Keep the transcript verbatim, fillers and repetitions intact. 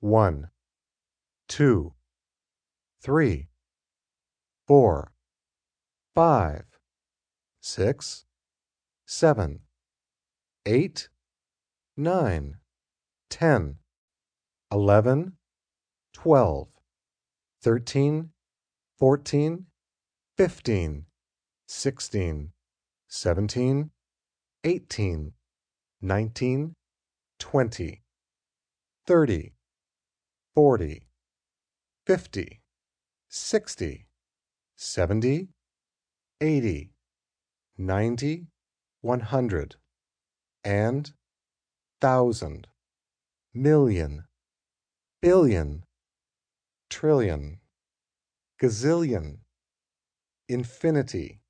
One, two, three, four, five, six, seven, eight, nine, ten, eleven, twelve, thirteen, fourteen, fifteen, sixteen, seventeen, eighteen, nineteen, twenty, thirty, forty, fifty, sixty, seventy, eighty, ninety, one hundred, and thousand, million, billion, trillion, gazillion, infinity,